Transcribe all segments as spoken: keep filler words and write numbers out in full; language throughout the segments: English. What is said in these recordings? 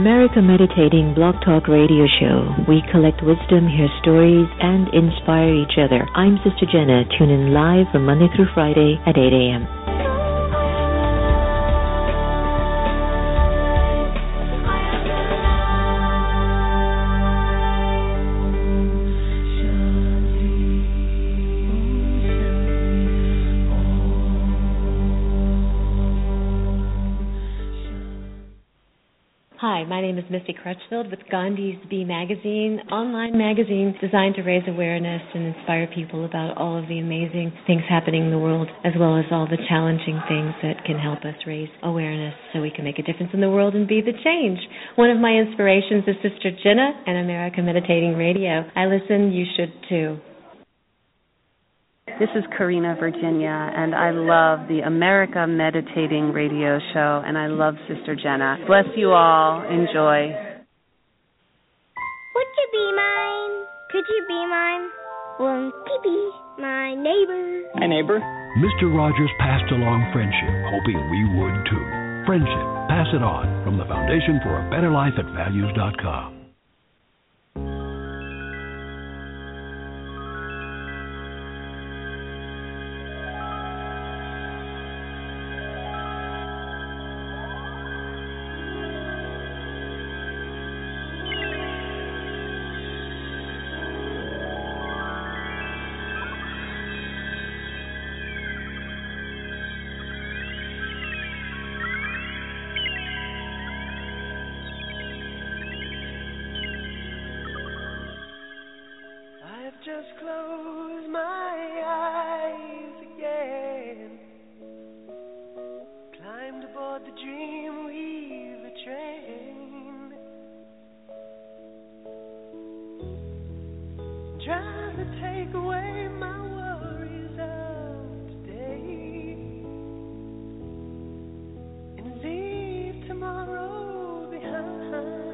America Meditating Blog Talk Radio Show. We collect wisdom, hear stories, and inspire each other. I'm Sister Jenna. Tune in live from Monday through Friday at eight a.m. Hi, my name is Misty Crutchfield with Gandhi's Bee Magazine, online magazine designed to raise awareness and inspire people about all of the amazing things happening in the world, as well as all the challenging things that can help us raise awareness so we can make a difference in the world and be the change. One of my inspirations is Sister Jenna and America Meditating Radio. I listen, you should too. This is Karina, Virginia, and I love the America Meditating Radio Show, and I love Sister Jenna. Bless you all. Enjoy. Would you be mine? Could you be mine? Won't you be my neighbor? Hi, neighbor. Mister Rogers passed along friendship, hoping we would too. Friendship. Pass it on from the Foundation for a Better Life at values dot com. Just close my eyes again. Climbed aboard the Dreamweaver train. Trying to take away my worries of today and leave tomorrow behind.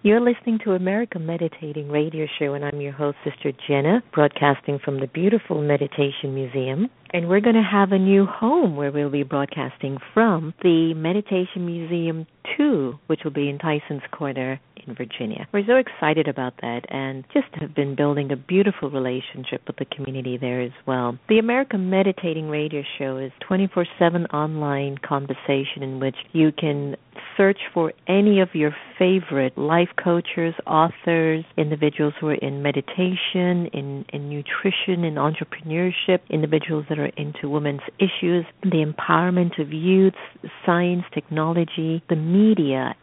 You're listening to America Meditating Radio Show, and I'm your host, Sister Jenna, broadcasting from the beautiful Meditation Museum. And we're going to have a new home where we'll be broadcasting from, the Meditation Museum two, which will be in Tyson's Corner in Virginia. We're so excited about that and just have been building a beautiful relationship with the community there as well. The America Meditating Radio Show is twenty-four seven online conversation in which you can search for any of your favorite life coaches, authors, individuals who are in meditation, in, in nutrition, in entrepreneurship, individuals that are into women's issues, the empowerment of youth, science, technology, the media.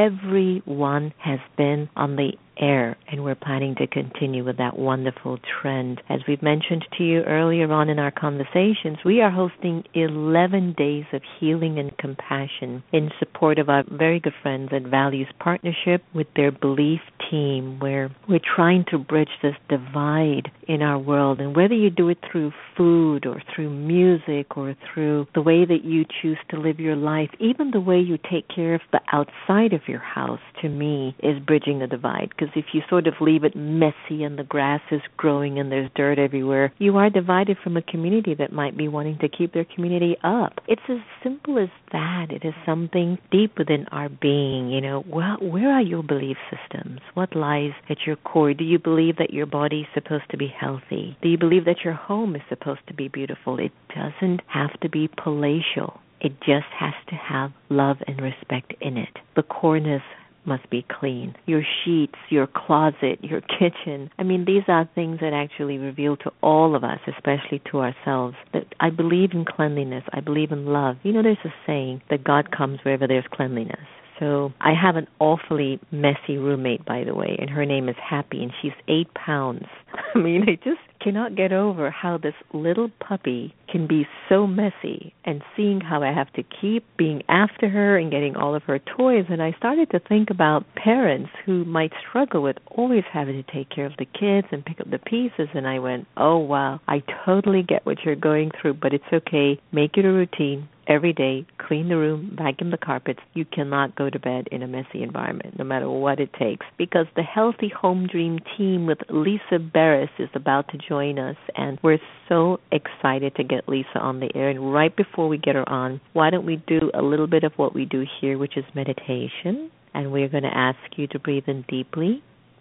Everyone has been on the air, and we're planning to continue with that wonderful trend. As we've mentioned to you earlier on in our conversations, we are hosting eleven days of healing and compassion in support of our very good friends at Values Partnership with their Belief team, where we're trying to bridge this divide in our world. And whether you do it through food or through music or through the way that you choose to live your life, even the way you take care of the outside of your house, to me, is bridging the divide. Because if you sort of leave it messy and the grass is growing and there's dirt everywhere, you are divided from a community that might be wanting to keep their community up. It's as simple as that. It is something deep within our being. You know, well, where are your belief systems? What lies at your core? Do you believe that your body is supposed to be healthy? Do you believe that your home is supposed to be beautiful? It doesn't have to be palatial. It just has to have love and respect in it. The cornice must be clean. Your sheets, your closet, your kitchen. I mean, these are things that actually reveal to all of us, especially to ourselves, that I believe in cleanliness. I believe in love. You know, there's a saying that God comes wherever there's cleanliness. So I have an awfully messy roommate, by the way, and her name is Happy, and she's eight pounds. I mean, I just cannot get over how this little puppy can be so messy, and seeing how I have to keep being after her and getting all of her toys. And I started to think about parents who might struggle with always having to take care of the kids and pick up the pieces. And I went, oh, wow, I totally get what you're going through, but it's okay. Make it a routine. Every day, clean the room, vacuum the carpets. You cannot go to bed in a messy environment, no matter what it takes, because the Healthy Home Dream team with Lisa Barris is about to join us, and we're so excited to get Lisa on the air. And right before we get her on, why don't we do a little bit of what we do here, which is meditation, and we're going to ask you to breathe in deeply,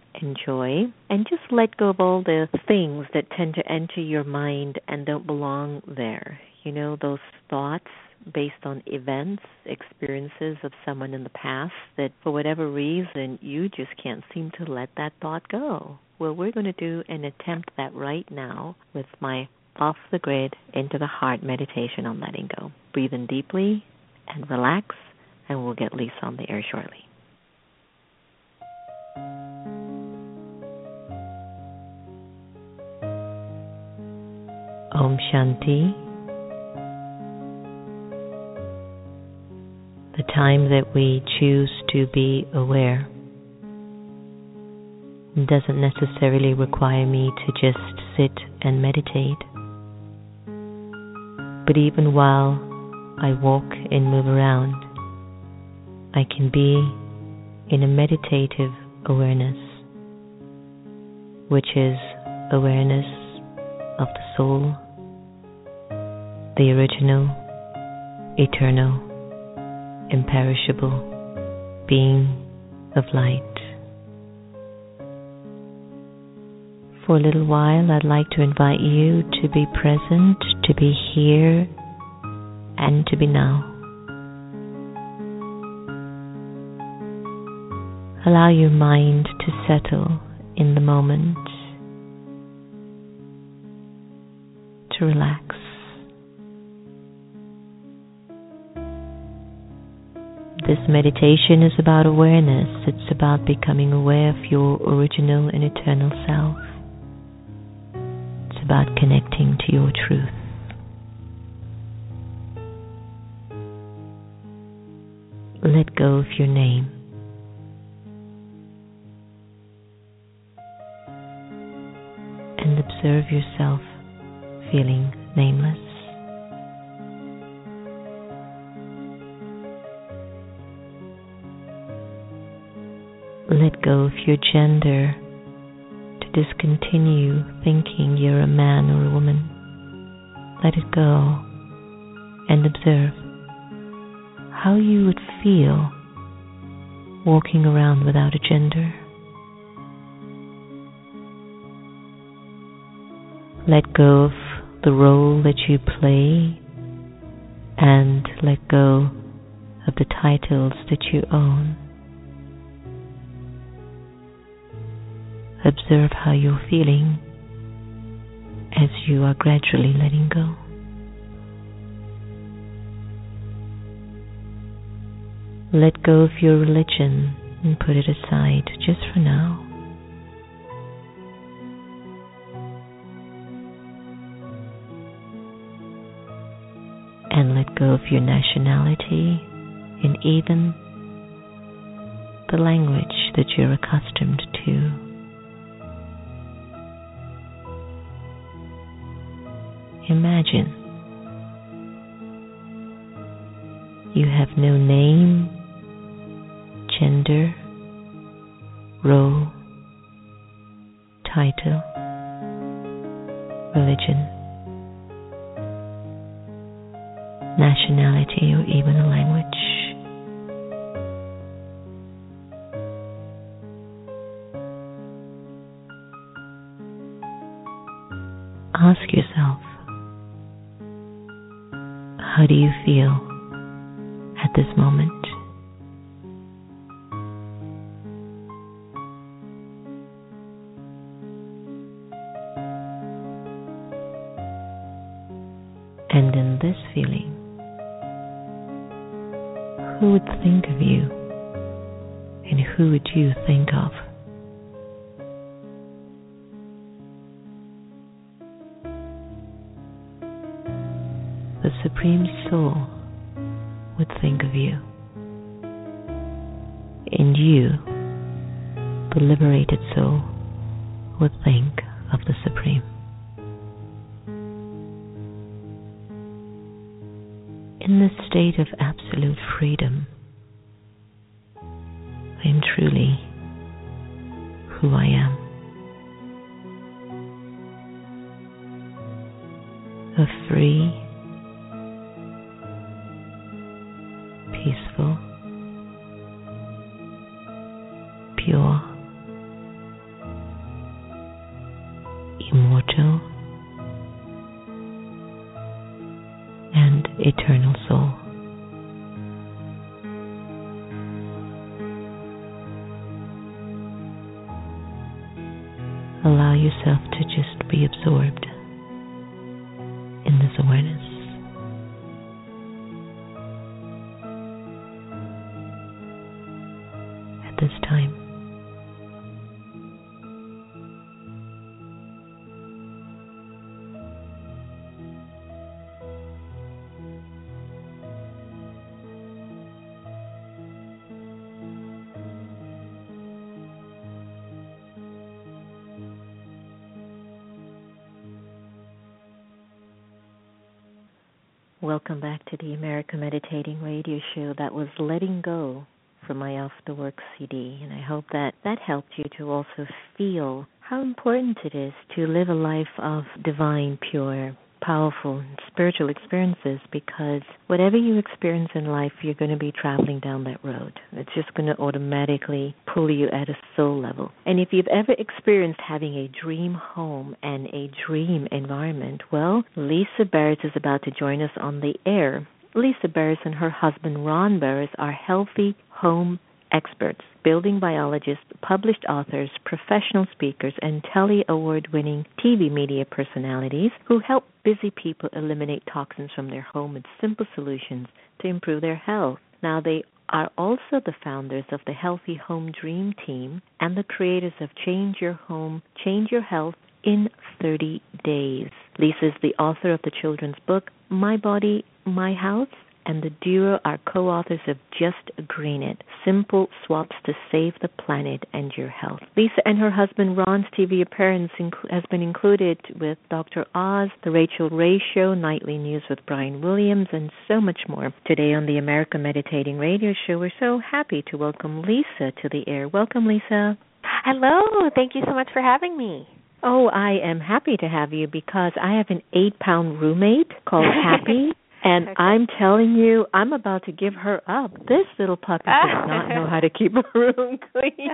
enjoy, and just let go of all the things that tend to enter your mind and don't belong there. You know, those thoughts based on events, experiences of someone in the past that for whatever reason you just can't seem to let that thought go. Well, we're going to do an attempt that right now with my off the grid, into the heart meditation on letting go. Breathe in deeply and relax, and we'll get Lisa on the air shortly. Om Shanti. The time that we choose to be aware doesn't necessarily require me to just sit and meditate. But even while I walk and move around, I can be in a meditative awareness, which is awareness of the soul, the original, eternal, imperishable being of light. For a little while, I'd like to invite you to be present, to be here, and to be now. Allow your mind to settle in the moment, to relax. This meditation is about awareness. It's about becoming aware of your original and eternal self. It's about connecting to your truth. Let go of your name. And observe yourself feeling nameless. Let go of your gender, to discontinue thinking you're a man or a woman. Let it go and observe how you would feel walking around without a gender. Let go of the role that you play and let go of the titles that you own. Observe how you're feeling as you are gradually letting go. Let go of your religion and put it aside just for now. And let go of your nationality and even the language that you're accustomed to. Imagine you have no name, gender, role, title, religion, nationality, or even a language. Ask yourself, how do you feel at this moment? And in this feeling, who would think of you and who would you think of? The Supreme Soul would think of you, and you, the liberated soul, would think of the Supreme. In this state of absolute freedom, I am truly who I am. A free, peaceful, pure, immortal, and eternal soul. Allow yourself to just be absorbed in this awareness. At this time. Welcome back to the America Meditating Radio Show. That was Letting Go from my Off the Work C D, and I hope that that helped you to also feel how important it is to live a life of divine, pure, powerful, spiritual experiences, because whatever you experience in life, you're going to be traveling down that road. It's just going to automatically pull you at a soul level. And if you've ever experienced having a dream home and a dream environment, well, Lisa Barrett is about to join us on the air. Lisa Barrett and her husband Ron Barrett are healthy home experts, building biologists, published authors, professional speakers, and Telly Award-winning T V media personalities who help busy people eliminate toxins from their home with simple solutions to improve their health. Now, they are also the founders of the Healthy Home Dream Team and the creators of Change Your Home, Change Your Health in thirty days. Lisa is the author of the children's book, My Body, My House, and the duo are co-authors of Just Green It, Simple Swaps to Save the Planet and Your Health. Lisa and her husband Ron's T V appearance inc- has been included with Doctor Oz, The Rachel Ray Show, Nightly News with Brian Williams, and so much more. Today on the America Meditating Radio Show, we're so happy to welcome Lisa to the air. Welcome, Lisa. Hello. Thank you so much for having me. Oh, I am happy to have you because I have an eight-pound roommate called Happy, and okay. I'm telling you, I'm about to give her up. This little puppy does not know how to keep a room clean.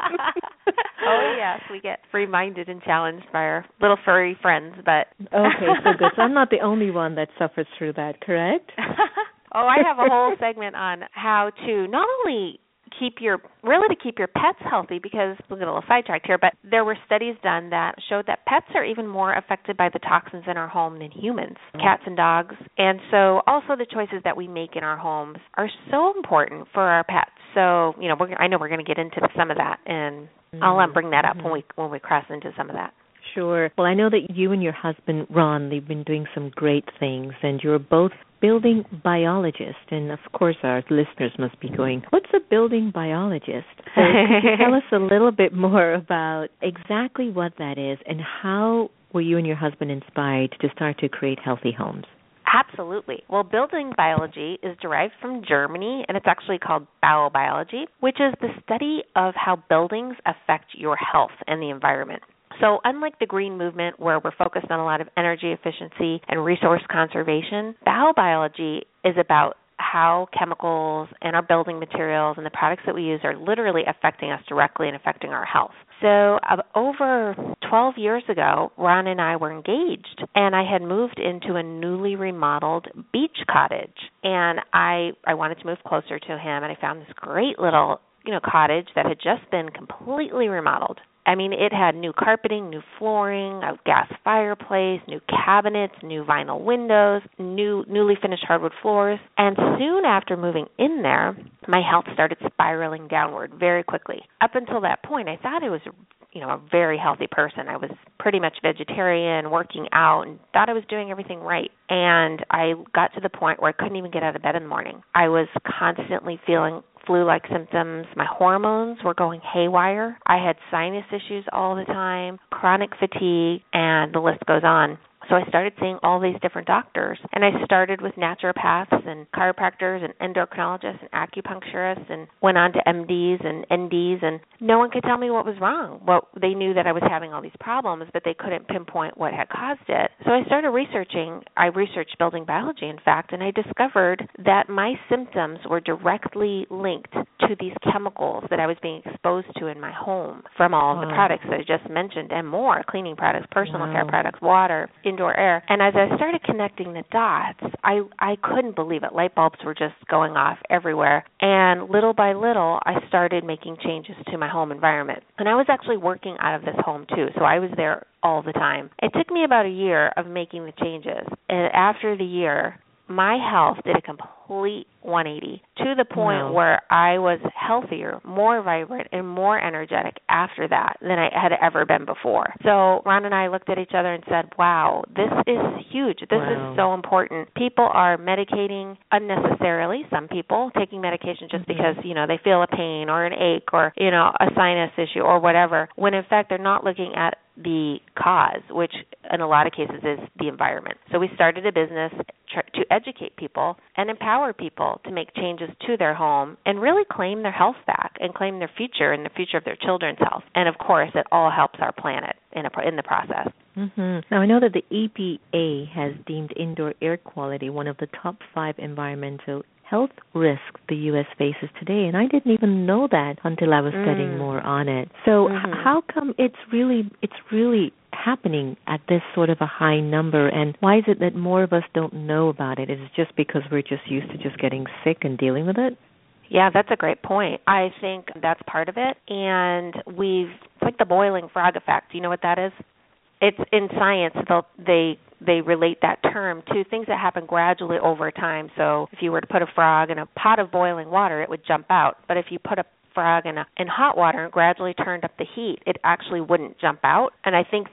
Oh, yes, we get reminded and challenged by our little furry friends, but... Okay, so good. So I'm not the only one that suffers through that, correct? Oh, I have a whole segment on how to not only... keep your really to keep your pets healthy, because we'll get a little sidetracked here, but there were studies done that showed that pets are even more affected by the toxins in our home than humans, mm-hmm. cats and dogs. And so also the choices that we make in our homes are so important for our pets. So, you know, we're, I know we're going to get into some of that, and mm-hmm. I'll um, bring that up mm-hmm. when we when we cross into some of that. Sure. Well, I know that you and your husband, Ron, they've been doing some great things, and you're both building biologists. And, of course, our listeners must be going, what's a building biologist? So could you tell us a little bit more about exactly what that is and how were you and your husband inspired to start to create healthy homes? Absolutely. Well, building biology is derived from Germany, and it's actually called biobiology, which is the study of how buildings affect your health and the environment. So unlike the green movement, where we're focused on a lot of energy efficiency and resource conservation, biobiology is about how chemicals and our building materials and the products that we use are literally affecting us directly and affecting our health. So uh, over twelve years ago, Ron and I were engaged, and I had moved into a newly remodeled beach cottage. And I, I wanted to move closer to him, and I found this great little, you know, cottage that had just been completely remodeled. I mean, it had new carpeting, new flooring, a gas fireplace, new cabinets, new vinyl windows, new newly finished hardwood floors. And soon after moving in there, my health started spiraling downward very quickly. Up until that point, I thought I was, you know, a very healthy person. I was pretty much vegetarian, working out, and thought I was doing everything right. And I got to the point where I couldn't even get out of bed in the morning. I was constantly feeling flu-like symptoms. My hormones were going haywire. I had sinus issues all the time, chronic fatigue, and the list goes on. So I started seeing all these different doctors, and I started with naturopaths and chiropractors and endocrinologists and acupuncturists, and went on to M Ds and N Ds, and no one could tell me what was wrong. Well, they knew that I was having all these problems, but they couldn't pinpoint what had caused it. So I started researching. I researched building biology, in fact, and I discovered that my symptoms were directly linked to these chemicals that I was being exposed to in my home from all of the products that I just mentioned and more, cleaning products, personal wow. care products, water, indoor air. And as I started connecting the dots, I, I couldn't believe it. Light bulbs were just going off everywhere. And little by little, I started making changes to my home environment. And I was actually working out of this home, too, so I was there all the time. It took me about a year of making the changes. And after the year, my health did a complete one eighty to the point wow. where I was healthier, more vibrant, and more energetic after that than I had ever been before. So Ron and I looked at each other and said, wow, this is huge. This wow. is so important. People are medicating unnecessarily, some people taking medication just mm-hmm. because, you know, they feel a pain or an ache or, you know, a sinus issue or whatever, when in fact they're not looking at the cause, which in a lot of cases is the environment. So we started a business to educate people and empower people to make changes to their home and really claim their health back and claim their future and the future of their children's health. And, of course, it all helps our planet in, a, in the process. Mm-hmm. Now, I know that the E P A has deemed indoor air quality one of the top five environmental health risks the U S faces today, and I didn't even know that until I was mm. studying more on it. So mm-hmm. h- how come it's really it's really happening at this sort of a high number, and why is it that more of us don't know about it? Is it just because we're just used to just getting sick and dealing with it? Yeah, that's a great point. I think that's part of it, and we've, it's like the boiling frog effect. Do you know what that is? It's in science, they they relate that term to things that happen gradually over time. So if you were to put a frog in a pot of boiling water, it would jump out. But if you put a frog in, a, in hot water and gradually turned up the heat, it actually wouldn't jump out. And I think that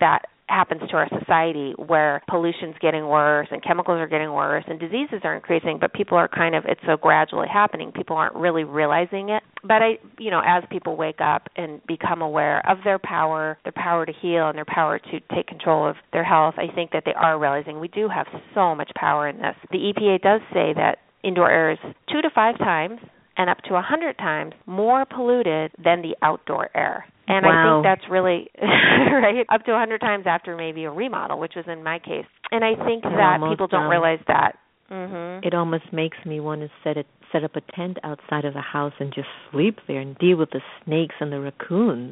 happens to our society where pollution's getting worse and chemicals are getting worse and diseases are increasing, but people are kind of, it's so gradually happening, people aren't really realizing it. But I, you know, as people wake up and become aware of their power, their power to heal and their power to take control of their health, I think that they are realizing we do have so much power in this. The E P A does say that indoor air is two to five times and up to a hundred times more polluted than the outdoor air. And wow. I think that's really, right, up to a hundred times after maybe a remodel, which was in my case. And I think it that almost, people don't um, realize that. Mm-hmm. It almost makes me want to set it, set up a tent outside of the house and just sleep there and deal with the snakes and the raccoons.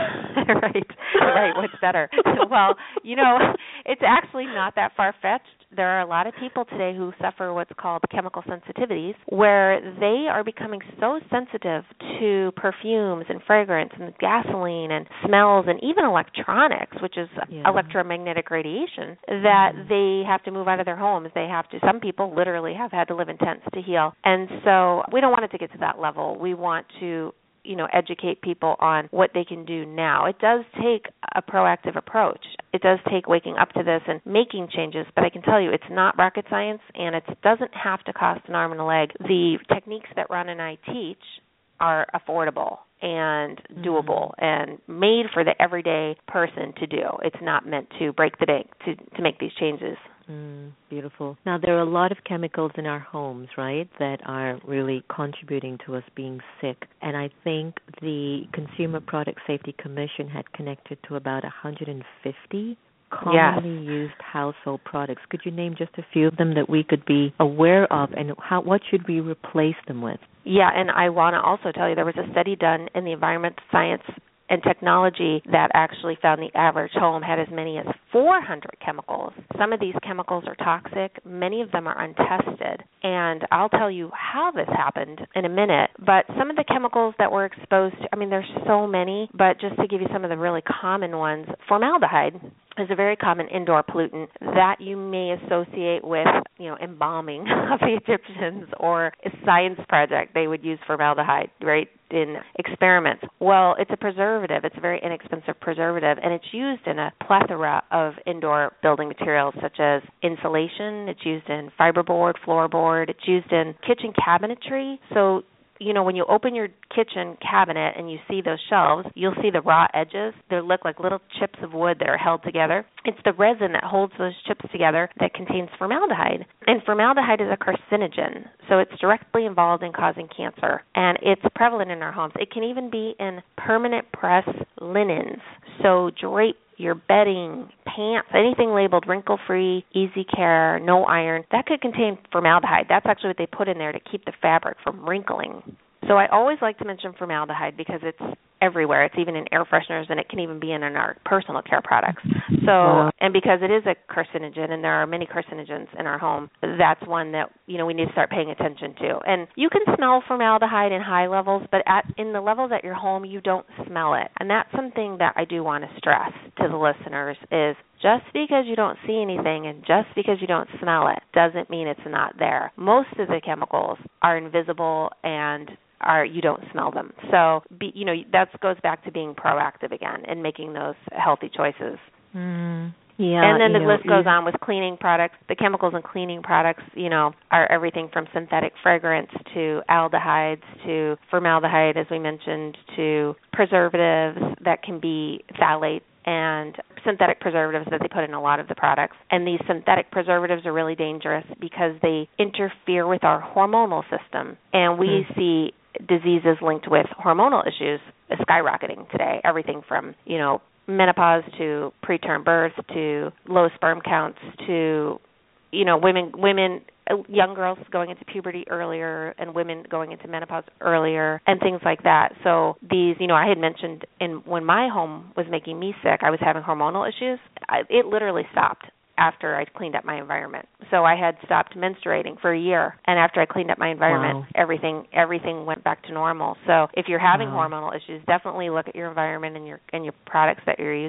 right, right, what's better? Well, you know, it's actually not that far-fetched. There are a lot of people today who suffer what's called chemical sensitivities, where they are becoming so sensitive to perfumes and fragrance and gasoline and smells and even electronics, which is yeah. electromagnetic radiation, that mm-hmm. they have to move out of their homes. They have to, some people literally have had to live in tents to heal. And so we don't want it to get to that level. We want to you know, educate people on what they can do now. It does take a proactive approach. It does take waking up to this and making changes, but I can tell you it's not rocket science, and it doesn't have to cost an arm and a leg. The techniques that Ron and I teach are affordable and doable mm-hmm. and made for the everyday person to do. It's not meant to break the bank to, to make these changes. Mm, beautiful. Now, there are a lot of chemicals in our homes, right, that are really contributing to us being sick. And I think the Consumer Product Safety Commission had connected to about one hundred fifty commonly yes. used household products. Could you name just a few of them that we could be aware of, and how what should we replace them with? Yeah, and I want to also tell you there was a study done in the Environmental Science and Technology that actually found the average home had as many as four hundred chemicals. Some of these chemicals are toxic. Many of them are untested. And I'll tell you how this happened in a minute. But some of the chemicals that we're exposed to, I mean, there's so many, but just to give you some of the really common ones, formaldehyde is a very common indoor pollutant that you may associate with, you know, embalming of the Egyptians or a science project. They would use formaldehyde, right, in experiments. Well, it's a preservative. It's a very inexpensive preservative, and it's used in a plethora of indoor building materials such as insulation. It's used in fiberboard, floorboard. It's used in kitchen cabinetry. So, you know, when you open your kitchen cabinet and you see those shelves, you'll see the raw edges. They look like little chips of wood that are held together. It's the resin that holds those chips together that contains formaldehyde. And formaldehyde is a carcinogen, so it's directly involved in causing cancer. And it's prevalent in our homes. It can even be in permanent press linens, so drape your bedding, pants, anything labeled wrinkle-free, easy care, no iron, that could contain formaldehyde. That's actually what they put in there to keep the fabric from wrinkling. So I always like to mention formaldehyde because it's everywhere. It's even in air fresheners, and it can even be in our personal care products. So, wow. And because it is a carcinogen, and there are many carcinogens in our home, that's one that, you know, we need to start paying attention to. And you can smell formaldehyde in high levels, but at in the levels at your home, you don't smell it. And that's something that I do want to stress to the listeners is just because you don't see anything and just because you don't smell it doesn't mean it's not there. Most of the chemicals are invisible and are you don't smell them. So, be, you know, that goes back to being proactive again and making those healthy choices. Mm, yeah. And then the know, list goes on with cleaning products. The chemicals in cleaning products, you know, are everything from synthetic fragrance to aldehydes to formaldehyde, as we mentioned, to preservatives that can be phthalates and synthetic preservatives that they put in a lot of the products. And these synthetic preservatives are really dangerous because they interfere with our hormonal system. And we mm. see diseases linked with hormonal issues skyrocketing today, everything from, you know, menopause to preterm birth to low sperm counts to, you know, women, women, young girls going into puberty earlier and women going into menopause earlier and things like that. So these, you know, I had mentioned in when my home was making me sick, I was having hormonal issues. I, it literally stopped after I cleaned up my environment. So I had stopped menstruating for a year, and after I cleaned up my environment, wow. everything everything went back to normal. So if you're having wow. hormonal issues, definitely look at your environment and your and your products that you're using.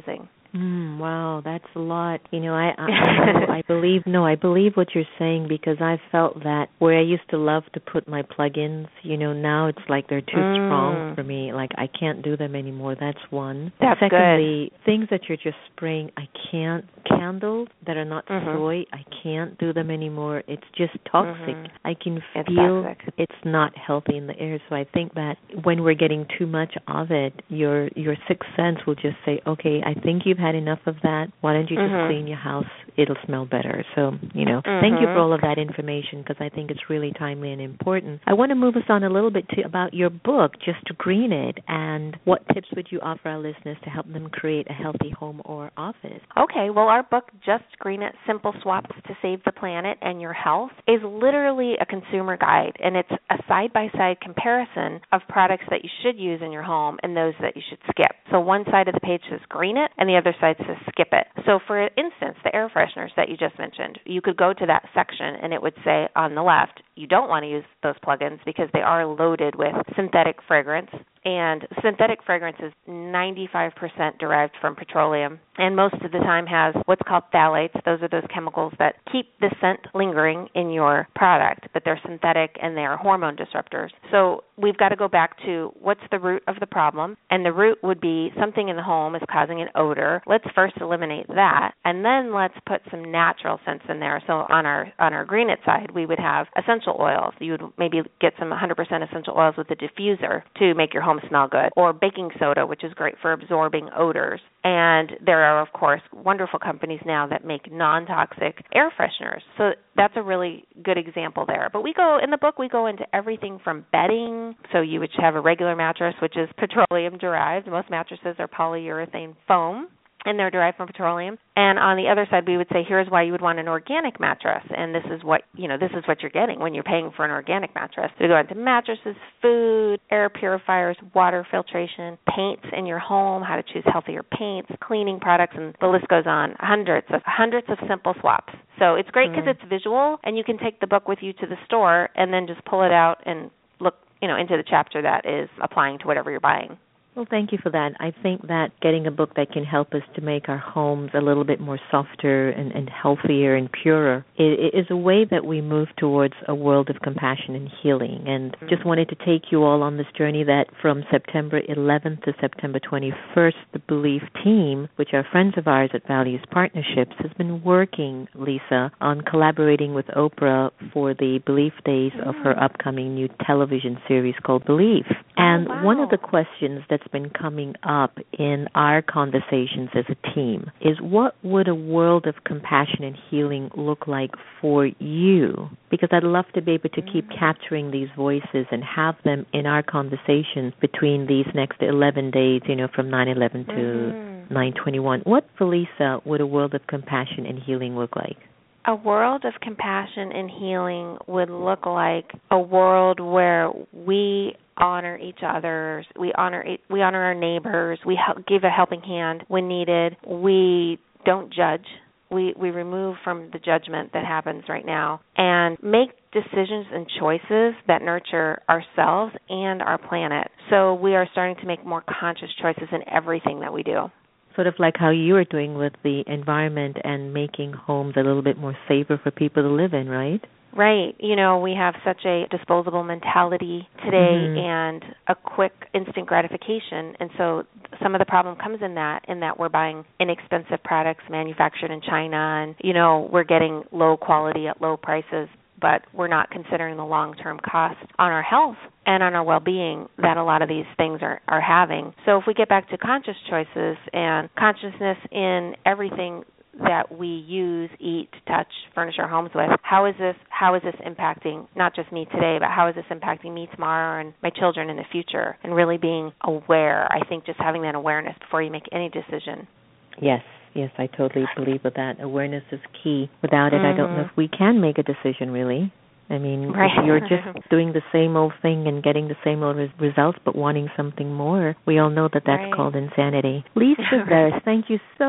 Mm, wow, that's a lot. You know, I I, I, know, I believe no, I believe what you're saying because I've felt that where I used to love to put my plugins, you know, now it's like they're too mm. strong for me. Like I can't do them anymore. That's one. That's Secondly, good. things that you're just spraying, I can't. Candles that are not mm-hmm. soy, I can't do them anymore. It's just toxic. Mm-hmm. I can it's feel toxic. It's not healthy in the air. So I think that when we're getting too much of it, your your sixth sense will just say, okay, I think you've had enough of that. Why don't you just mm-hmm. clean your house? It'll smell better. So, you know, mm-hmm. thank you for all of that information because I think it's really timely and important. I want to move us on a little bit to about your book, Just Green It, and what tips would you offer our listeners to help them create a healthy home or office? Okay, well, our book, Just Green It, Simple Swaps to Save the Planet and Your Health, is literally a consumer guide, and it's a side-by-side comparison of products that you should use in your home and those that you should skip. So one side of the page says green it, and the other side says skip it. So for instance, the air fresheners that you just mentioned, you could go to that section, and it would say on the left, you don't want to use those plugins because they are loaded with synthetic fragrance. And synthetic fragrance is ninety-five percent derived from petroleum and most of the time has what's called phthalates. Those are those chemicals that keep the scent lingering in your product, but they're synthetic and they are hormone disruptors. So we've got to go back to what's the root of the problem, and the root would be something in the home is causing an odor. Let's first eliminate that, and then let's put some natural scents in there. So on our on our Green It side, we would have essential oils. You would maybe get some one hundred percent essential oils with a diffuser to make your home smell good, or baking soda, which is great for absorbing odors. And there are, of course, wonderful companies now that make non-toxic air fresheners. So that's a really good example there. But we go, in the book, we go into everything from bedding. So you would have a regular mattress, which is petroleum derived. Most mattresses are polyurethane foam, and they're derived from petroleum. And on the other side, we would say, here's why you would want an organic mattress. And this is what, you know, this is what you're getting when you're paying for an organic mattress. So we go into mattresses, food, air purifiers, water filtration, paints in your home, how to choose healthier paints, cleaning products, and the list goes on. Hundreds of hundreds of simple swaps. So it's great because mm-hmm. it's visual, and you can take the book with you to the store and then just pull it out and look, you know, into the chapter that is applying to whatever you're buying. Well, thank you for that. I think that getting a book that can help us to make our homes a little bit more softer and, and healthier and purer is a way that we move towards a world of compassion and healing. And mm-hmm. just wanted to take you all on this journey that from September eleventh to September twenty-first, the Belief team, which are friends of ours at Values Partnerships, has been working, Lisa, on collaborating with Oprah for the Belief Days mm-hmm. of her upcoming new television series called Belief. And oh, wow. one of the questions that's been coming up in our conversations as a team is, what would a world of compassion and healing look like for you? Because I'd love to be able to keep capturing these voices and have them in our conversation between these next eleven days, you know, from nine eleven to mm-hmm. nine twenty-one. What, for Lisa, would a world of compassion and healing look like? A world of compassion and healing would look like a world where we honor each other, we honor we honor our neighbors, we help, give a helping hand when needed, we don't judge, we we remove from the judgment that happens right now, and make decisions and choices that nurture ourselves and our planet. So we are starting to make more conscious choices in everything that we do. Sort of like how you are doing with the environment and making homes a little bit more safer for people to live in, right? Right. You know, we have such a disposable mentality today mm-hmm. and a quick instant gratification. And so some of the problem comes in that, in that we're buying inexpensive products manufactured in China, and, you know, we're getting low quality at low prices, but we're not considering the long-term cost on our health and on our well-being that a lot of these things are, are having. So if we get back to conscious choices and consciousness in everything that we use, eat, touch, furnish our homes with, how is this how is this impacting not just me today, but how is this impacting me tomorrow and my children in the future? And really being aware. I think just having that awareness before you make any decision. Yes. Yes, I totally believe with that. Awareness is key. Without it, mm-hmm. I don't know if we can make a decision, really. I mean, right. if you're just doing the same old thing and getting the same old res- results but wanting something more, we all know that that's right. called insanity. Lisa Verus, thank you so,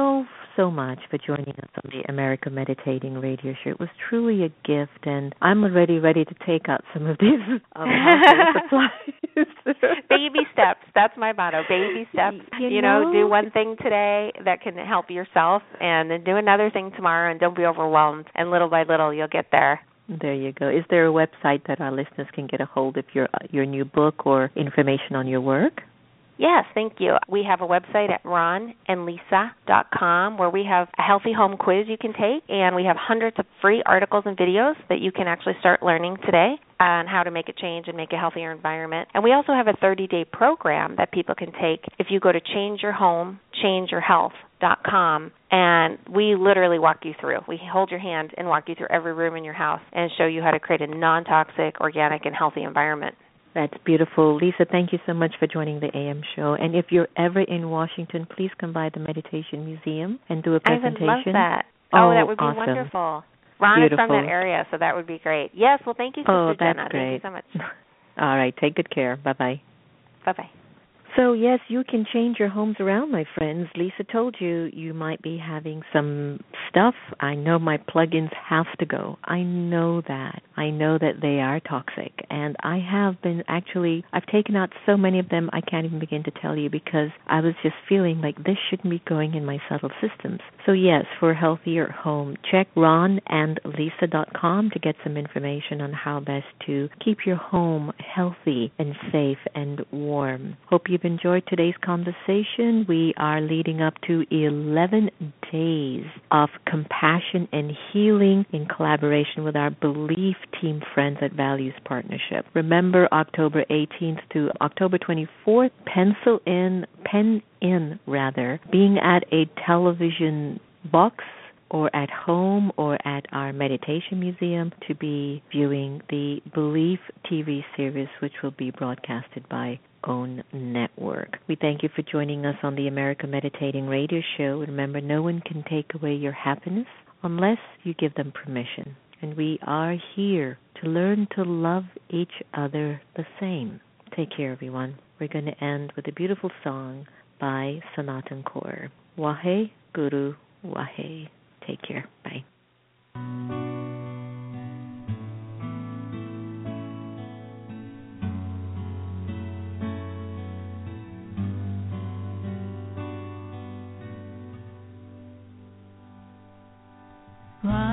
so much for joining us on the America Meditating Radio Show. It was truly a gift, and I'm already ready to take out some of these um, household supplies. Baby steps. That's my motto. Baby steps. You, you know, know, do one thing today that can help yourself, and then do another thing tomorrow, and don't be overwhelmed. And little by little, you'll get there. There you go. Is there a website that our listeners can get a hold of your your new book or information on your work? Yes, thank you. We have a website at ron and lisa dot com where we have a healthy home quiz you can take, and we have hundreds of free articles and videos that you can actually start learning today on how to make a change and make a healthier environment. And we also have a thirty-day program that people can take if you go to change your home change your health dot com, and we literally walk you through. We hold your hand and walk you through every room in your house and show you how to create a non-toxic, organic, and healthy environment. That's beautiful. Lisa, thank you so much for joining the A M show. And if you're ever in Washington, please come by the Meditation Museum and do a presentation. I would love that. Oh, oh that would be awesome. wonderful. Ron beautiful. is from that area, so that would be great. Yes, well, thank you, Sister oh, that's Jenna. Great. Thank you so much. All right, take good care. Bye-bye. Bye-bye. So, yes, you can change your homes around, my friends. Lisa told you you might be having some stuff. I know my plugins have to go. I know that. I know that they are toxic. And I have been actually, I've taken out so many of them I can't even begin to tell you because I was just feeling like this shouldn't be going in my subtle systems. So, yes, for a healthier home, check ron and lisa dot com to get some information on how best to keep your home healthy and safe and warm. Hope you've enjoyed today's conversation. We are leading up to eleven days of compassion and healing in collaboration with our Belief Team friends at Values Partnership. Remember, October eighteenth to October twenty-fourth, pencil in, pen in rather, being at a television box or at home or at our meditation museum to be viewing the Belief T V series, which will be broadcasted by OWN Network. We thank you for joining us on the America Meditating Radio Show. Remember, no one can take away your happiness unless you give them permission. And we are here to learn to love each other the same. Take care, everyone. We're going to end with a beautiful song by Sanatan Kaur. Wahe Guru Wahe. Take care. Bye. Wow.